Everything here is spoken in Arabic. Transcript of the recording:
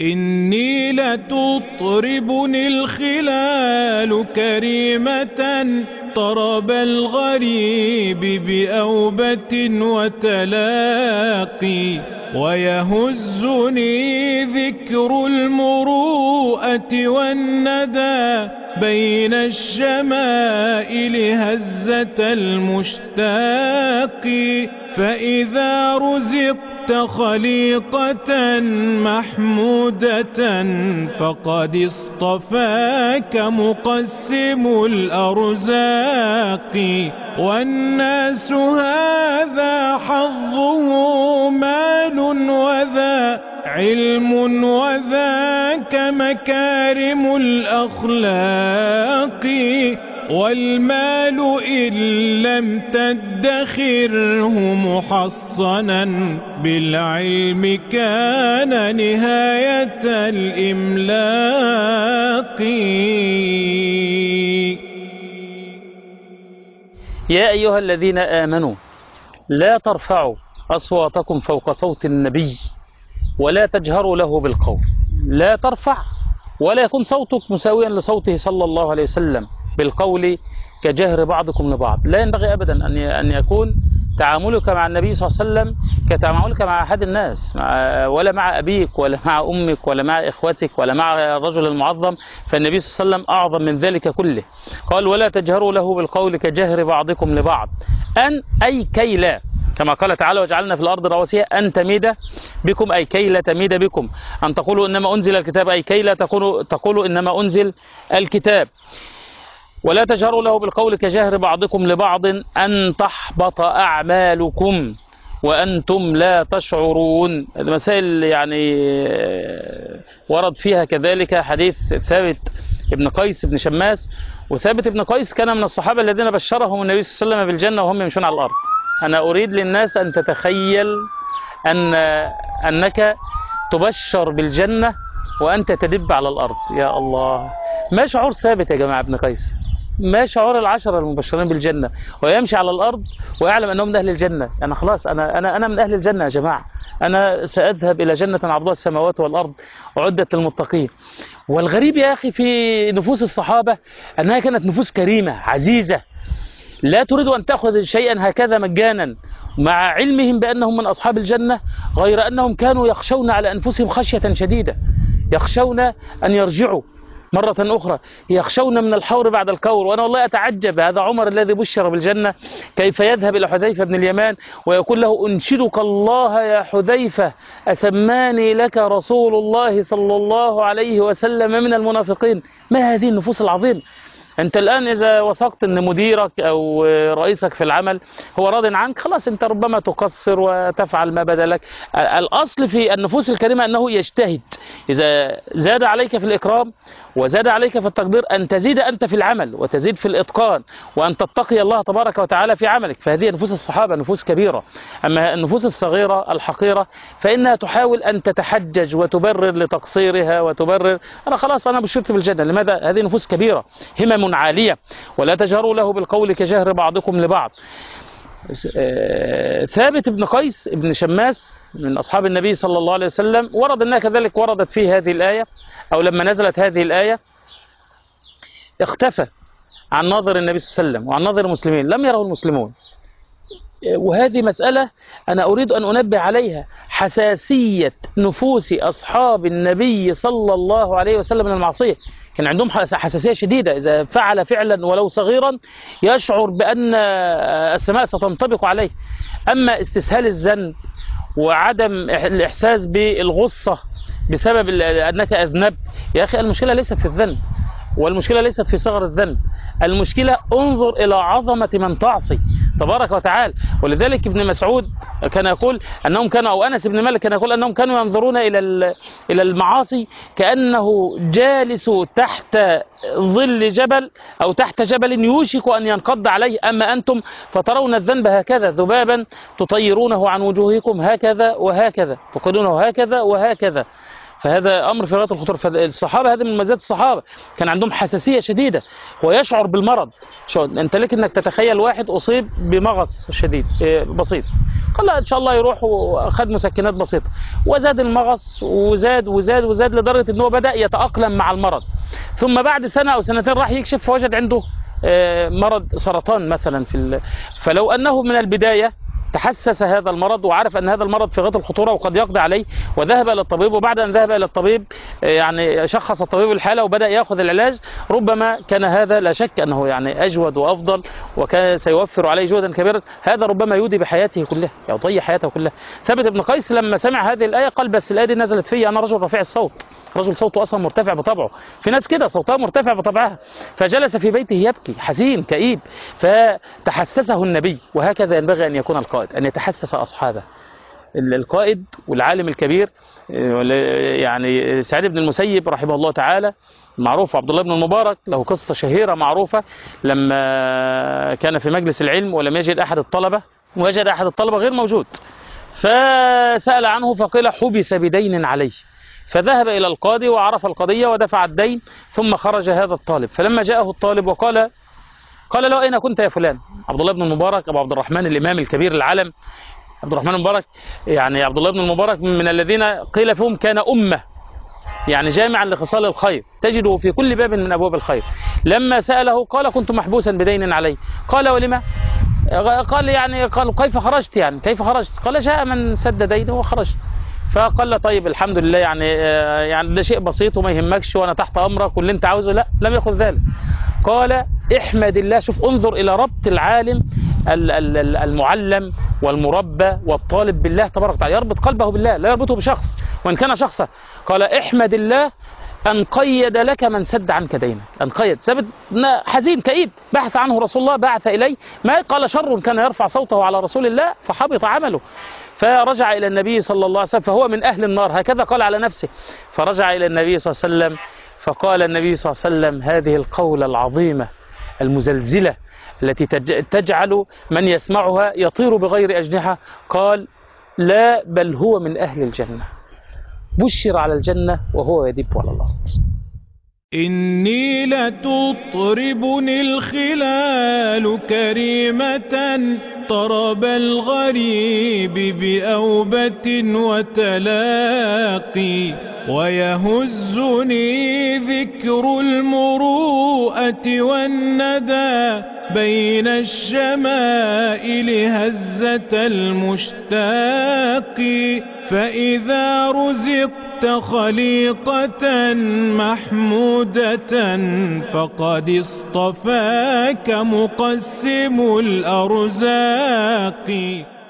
إني لتطربني الخلال كريمة طرب الغريب بأوبة وتلاقي، ويهزني ذكر المروءة والندى بين الشمائل هزة المشتاق. فإذا رزقت خليقة محمودة فقد اصطفاك مقسم الأرزاق. والناس هذا حظه مال وذا علم وذاك مكارم الأخلاق. والمال إن لم تدخره محصنا بالعلم كان نهاية الإملاق. يا أيها الذين آمنوا لا ترفعوا أصواتكم فوق صوت النبي ولا تجهروا له بالقول. لا ترفع ولا يكون صوتك مساويا لصوته صلى الله عليه وسلم بالقول كجهر بعضكم لبعض. لا ينبغي أبدا أن يكون تعاملك مع النبي صلى الله عليه وسلم كتعاملك مع أحد الناس، ولا مع أبيك ولا مع أمك ولا مع إخوتك ولا مع الرجل المعظم. فالنبي صلى الله عليه وسلم أعظم من ذلك كله. قال ولا تجهروا له بالقول كجهر بعضكم لبعض أي كي لا، كما قال تعالى وجعلنا في الأرض رواسي أن تميد بكم أي كي لا تميد بكم، أن تقولوا إنما أنزل الكتاب أي كي لا تقولوا إنما أنزل الكتاب. ولا تجهروا له بالقول كجهر بعضكم لبعض أن تحبط أعمالكم وأنتم لا تشعرون. المسائل يعني ورد فيها كذلك حديث ثابت ابن قيس بن شماس. وثابت ابن قيس كان من الصحابة الذين بشرهم النبي صلى الله عليه وسلم بالجنة وهم يمشون على الأرض. أنا أريد للناس أن تتخيل أنك تبشر بالجنة وأنت تدب على الأرض. يا الله، ما شعور ثابت يا جماعة ابن قيس؟ ما شعور العشرة المبشرين بالجنة ويمشي على الأرض ويعلم أنهم من أهل الجنة؟ أنا خلاص أنا من أهل الجنة يا جماعة، أنا سأذهب إلى جنة عرضها السماوات والأرض أعدت للمتقين. والغريب يا أخي في نفوس الصحابة أنها كانت نفوس كريمة عزيزة لا تريد أن تأخذ شيئا هكذا مجانا، مع علمهم بأنهم من أصحاب الجنة، غير أنهم كانوا يخشون على أنفسهم خشية شديدة، يخشون أن يرجعوا مرة أخرى، يخشون من الحور بعد الكور. وأنا والله أتعجب، هذا عمر الذي بشر بالجنة كيف يذهب إلى حذيفة بن اليمان ويقول له أنشدك الله يا حذيفة أسماني لك رسول الله صلى الله عليه وسلم من المنافقين. ما هذه النفوس العظيمة؟ أنت الآن إذا وثقت أن مديرك أو رئيسك في العمل هو راض عنك، خلاص أنت ربما تقصر وتفعل ما بدا لك. الأصل في النفوس الكريمة أنه يجتهد، إذا زاد عليك في الإكرام وزاد عليك في التقدير أن تزيد أنت في العمل وتزيد في الإتقان وأن تتقي الله تبارك وتعالى في عملك. فهذه نفوس الصحابة نفوس كبيرة. أما النفوس الصغيرة الحقيرة فإنها تحاول أن تتحجج وتبرر لتقصيرها وتبرر أنا خلاص أنا بشرت بالجنة. لماذا؟ هذه نفوس كبيرة همم عالية. ولا تجهروا له بالقول كجهر بعضكم لبعض. ثابت بن قيس بن شماس من أصحاب النبي صلى الله عليه وسلم ورد أنها كذلك وردت فيه هذه الآية، أو لما نزلت هذه الآية اختفى عن نظر النبي صلى الله عليه وسلم وعن نظر المسلمين، لم يره المسلمون. وهذه مسألة أنا أريد أن أنبه عليها، حساسية نفوس أصحاب النبي صلى الله عليه وسلم من المعصية. كان عندهم حساسية شديدة، إذا فعل فعلا ولو صغيرا يشعر بأن السماء ستنطبق عليه. أما استسهال الذنب وعدم الإحساس بالغصة بسبب أنك أذنبت، يا أخي المشكلة ليست في الذنب والمشكلة ليست في صغر الذنب، المشكلة انظر إلى عظمة من تعصي تبارك وتعالى. ولذلك ابن مسعود كان يقول أنهم كانوا، أو أنس بن مالك كان يقول أنهم كانوا ينظرون إلى المعاصي كأنه جالس تحت ظل جبل أو تحت جبل يوشك أن ينقض عليه، أما أنتم فترون الذنب هكذا ذبابا تطيرونه عن وجوهكم هكذا وهكذا، تقولونه هكذا وهكذا. فهذا أمر في غاية الخطورة. فالصحابة هذا من مزايا الصحابة، كان عندهم حساسية شديدة ويشعر بالمرض. أنت لك أنك تتخيل واحد أصيب بمغص شديد بسيط، قال لا إن شاء الله يروح وأخذ مسكنات بسيطة، وزاد المغص وزاد وزاد وزاد لدرجة أنه بدأ يتأقلم مع المرض. ثم بعد سنة أو سنتين راح يكشف فوجد عنده مرض سرطان مثلا فلو أنه من البداية تحسس هذا المرض وعرف أن هذا المرض في غاية الخطورة وقد يقضي عليه وذهب إلى الطبيب، وبعد أن ذهب إلى الطبيب يعني شخص الطبيب الحالة وبدأ يأخذ العلاج، ربما كان هذا لا شك أنه يعني أجود وأفضل وكان سيوفر عليه جهدا كبيرا. هذا ربما يودي بحياته كلها، يضيع حياته كلها. ثابت بن قيس لما سمع هذه الآية قال بس الآية دي نزلت فيا أنا رجل رفيع الصوت، رجل صوته أصلا مرتفع بطبعه، في ناس كده صوتها مرتفع بطبعها، فجلس في بيته يبكي حزين كئيب، فتحسسه النبي. وهكذا ينبغي أن يكون القائد، أن يتحسس أصحابه. القائد والعالم الكبير يعني سعيد بن المسيب رحمه الله تعالى معروف، عبد الله بن المبارك له قصة شهيرة معروفة لما كان في مجلس العلم ولم يجد أحد الطلبة، وجد أحد الطلبة غير موجود، فسأل عنه فقيل حبس بدين عليه، فذهب إلى القاضي وعرف القضية ودفع الدين، ثم خرج هذا الطالب. فلما جاءه الطالب وقال له أين كنت يا فلان؟ عبد الله بن المبارك أبو عبد الرحمن الإمام الكبير العالم عبد الرحمن المبارك، يعني عبد الله بن المبارك من الذين قيل فيهم كان أمة، يعني جامعا لخصال الخير تجده في كل باب من أبواب الخير. لما سأله قال كنت محبوسا بدين علي. قال ولما؟ قال كيف خرجت؟ يعني كيف خرجت؟ قال جاء من سد دينه وخرجت. فقال له طيب الحمد لله، يعني ده شيء بسيط وما يهمكش وانا تحت امرك واللي انت عاوزه. لا، لم يقل ذلك. قال احمد الله. شوف انظر الى ربط العالم المعلم والمربى والطالب بالله تبارك وتعالى، يربط قلبه بالله لا يربطه بشخص وان كان شخصا. قال احمد الله أن قيد لك من سد عنك دينك. أن قيد، ثابت حزين كئيب، بحث عنه رسول الله، بعث إليه، ما قال شر كان يرفع صوته على رسول الله فحبط عمله، فرجع إلى النبي صلى الله عليه وسلم فهو من أهل النار، هكذا قال على نفسه. فرجع إلى النبي صلى الله عليه وسلم فقال النبي صلى الله عليه وسلم هذه القولة العظيمة المزلزلة التي تجعل من يسمعها يطير بغير أجنحة. قال لا، بل هو من أهل الجنة، بشر على الجنة وهو يدب على الأرض. إني لتطربني الخلال كريمة طرب الغريب بأوبة وتلاقي، ويهزني ذكر المروءة والندى بين الشمائل هزة المشتاق. فإذا رزقت خليقة محمودة فقد اصطفاك مقسم الأرزاق.